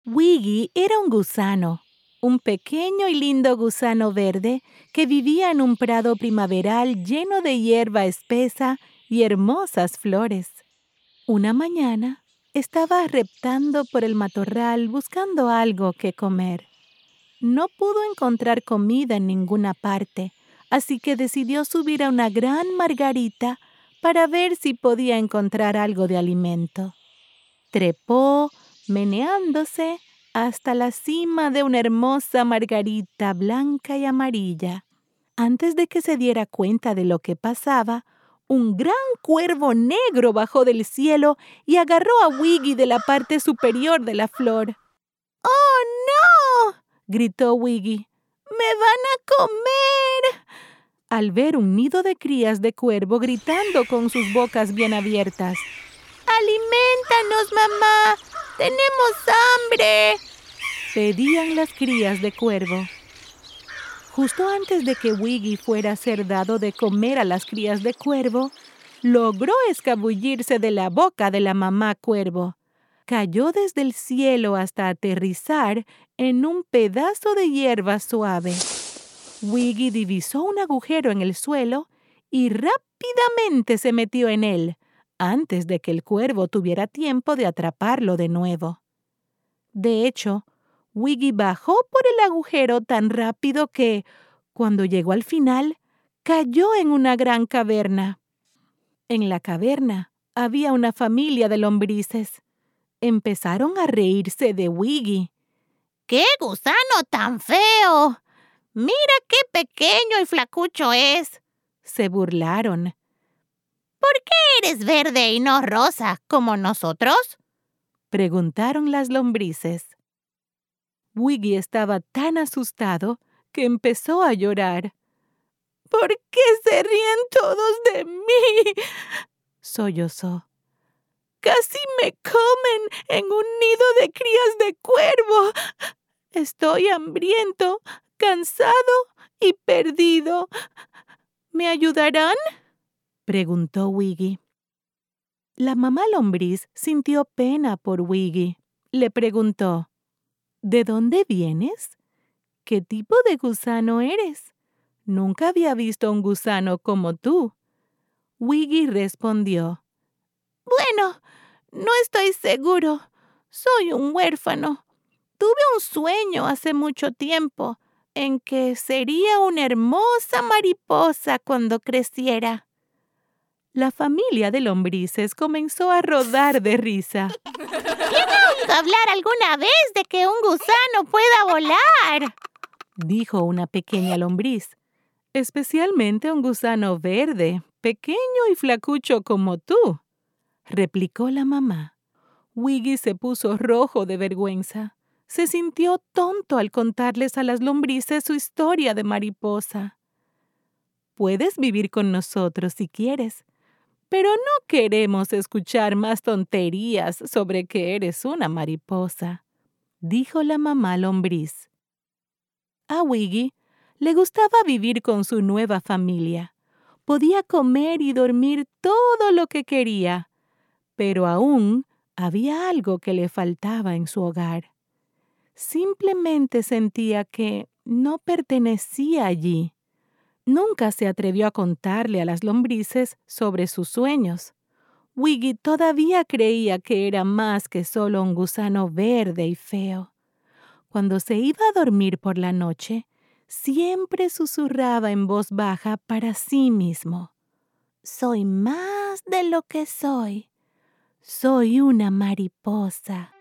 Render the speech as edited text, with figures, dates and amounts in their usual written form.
Wiggy era un gusano, un pequeño y lindo gusano verde que vivía en un prado primaveral lleno de hierba espesa y hermosas flores. Una mañana estaba reptando por el matorral buscando algo que comer. No pudo encontrar comida en ninguna parte, así que decidió subir a una gran margarita para ver si podía encontrar algo de alimento. Trepó, meneándose, hasta la cima de una hermosa margarita blanca y amarilla. Antes de que se diera cuenta de lo que pasaba, un gran cuervo negro bajó del cielo y agarró a Wiggy de la parte superior de la flor. ¡Oh, no!, gritó Wiggy. ¡Me van a comer! Al ver un nido de crías de cuervo gritando con sus bocas bien abiertas. ¡Alimentanos, mamá! ¡Tenemos hambre!, pedían las crías de cuervo. Justo antes de que Wiggy fuera a ser dado de comer a las crías de cuervo, logró escabullirse de la boca de la mamá cuervo. Cayó desde el cielo hasta aterrizar en un pedazo de hierba suave. Wiggy divisó un agujero en el suelo y rápidamente se metió en él, antes de que el cuervo tuviera tiempo de atraparlo de nuevo. De hecho, Wiggy bajó por el agujero tan rápido que, cuando llegó al final, cayó en una gran caverna. En la caverna había una familia de lombrices. Empezaron a reírse de Wiggy. ¡Qué gusano tan feo! ¡Mira qué pequeño y flacucho es!, se burlaron. ¿Por qué eres verde y no rosa como nosotros?, preguntaron las lombrices. Wiggy estaba tan asustado que empezó a llorar. ¿Por qué se ríen todos de mí?, sollozó. ¡Casi me comen en un nido de crías de cuervo! Estoy hambriento, cansado y perdido. ¿Me ayudarán?, preguntó Wiggy. La mamá lombriz sintió pena por Wiggy. Le preguntó, ¿de dónde vienes? ¿Qué tipo de gusano eres? Nunca había visto un gusano como tú. Wiggy respondió, bueno, no estoy seguro. Soy un huérfano. Tuve un sueño hace mucho tiempo en que sería una hermosa mariposa cuando creciera. La familia de lombrices comenzó a rodar de risa. ¿Quién ha oído hablar alguna vez de que un gusano pueda volar?, dijo una pequeña lombriz. Especialmente un gusano verde, pequeño y flacucho como tú, replicó la mamá. Wiggy se puso rojo de vergüenza. Se sintió tonto al contarles a las lombrices su historia de mariposa. Puedes vivir con nosotros si quieres, pero no queremos escuchar más tonterías sobre que eres una mariposa, dijo la mamá lombriz. A Wiggy le gustaba vivir con su nueva familia. Podía comer y dormir todo lo que quería, pero aún había algo que le faltaba en su hogar. Simplemente sentía que no pertenecía allí. Nunca se atrevió a contarle a las lombrices sobre sus sueños. Wiggy todavía creía que era más que solo un gusano verde y feo. Cuando se iba a dormir por la noche, siempre susurraba en voz baja para sí mismo. Soy más de lo que soy. Soy una mariposa.